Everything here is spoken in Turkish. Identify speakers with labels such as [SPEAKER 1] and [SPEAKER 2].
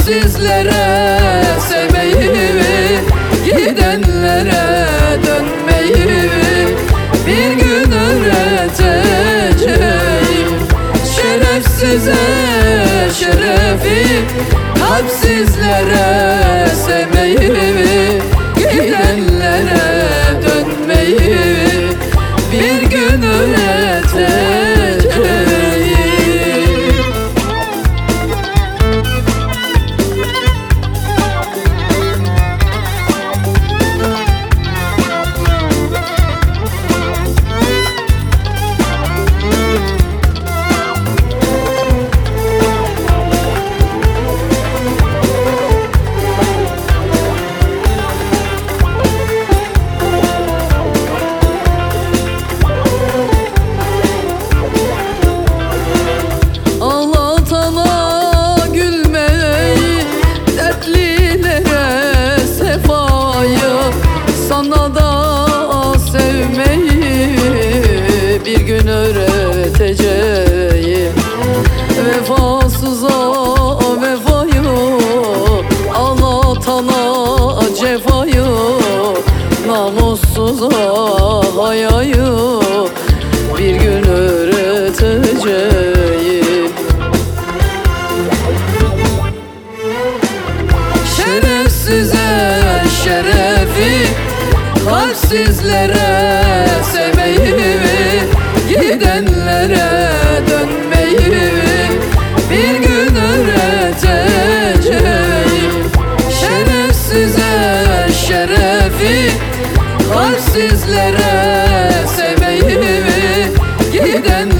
[SPEAKER 1] kalpsizlere sevmeyi, gidenlere dönmeyi bir gün öğreteceğim. Şerefsize şerefi, kalpsizlere sevmeyi, gidenlere dönmeyi bir gün öğreteceğim. Sana da sevmeyi bir gün öğreteceğim. Vefasıza vefayı, anlatana cefayı, namussuza hayayı bir gün öğreteceğim. Şerefsize şerefi, kalpsizlere sevmeyi, gidenlere dönmeyi bir gün öğreteceğim. Şerefsize şerefi, kalpsizlere sevmeyi, gidenlere